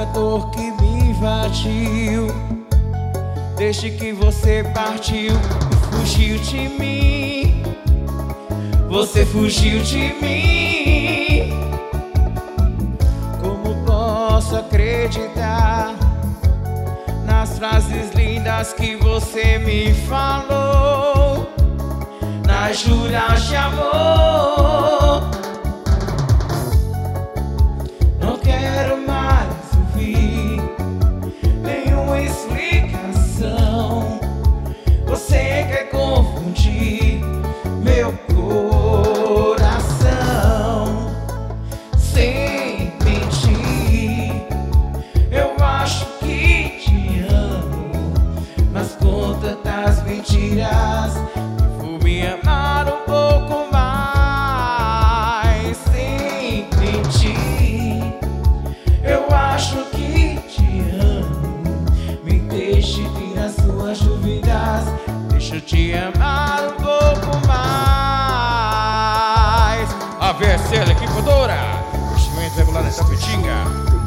dor que me invadiu desde que você partiu e fugiu de mim. Você fugiu de mim. Como posso acreditar nas frases lindas que você me falou, nas juras de amor? Não quero mais ouvir nenhuma explicação. Você quer confundir meu coração sem mentir. Eu acho que te amo, mas com tantas mentiras vou me amar um pouco mais sem mentir. Eu acho que te amo, me deixe tirar suas dúvidas, deixa eu te amar um pouco mais. A VSL Equipadora, investimento regular nessa Tapetinga.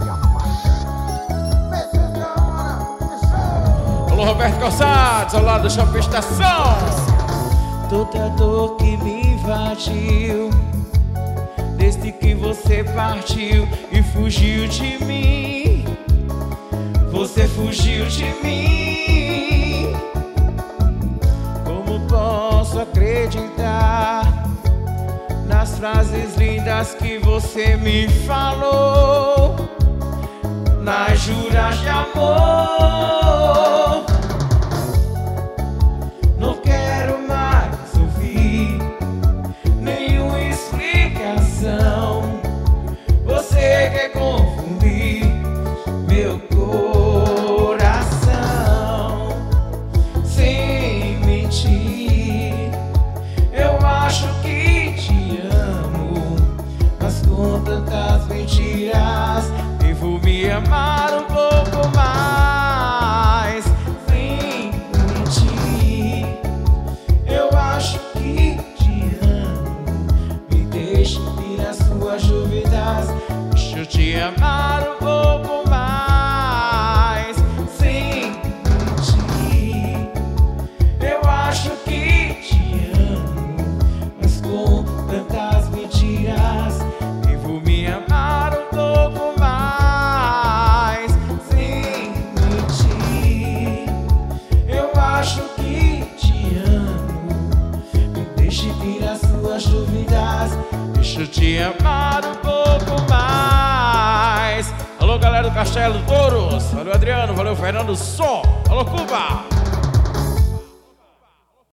Alô, Roberto Calçados, ao lado do Shopping Estação. Toda dor que me invadiu desde que você partiu e fugiu de mim. Você fugiu de mim. Como posso acreditar nas frases lindas que você me falou, nas juras de amor? Não quero mais ouvir nenhuma explicação. Você quer confundir meu coração sem mentir. Eu acho que te amo, mas com tantas mentiras eu vou me amar um pouco mais sem mentir. Eu acho que te amo, me deixe tirar suas dúvidas, deixa eu te amar um pouco mais sem mentir. Eu acho que te amo, mas com tantas mentiras eu vou me amar um pouco mais sem mentir. Eu acho que te amo, me deixe tirar suas dúvidas, deixa eu te amar um pouco mais. Alô, galera do Castelo Touros, valeu Adriano, valeu Fernando Som, alô Cuba.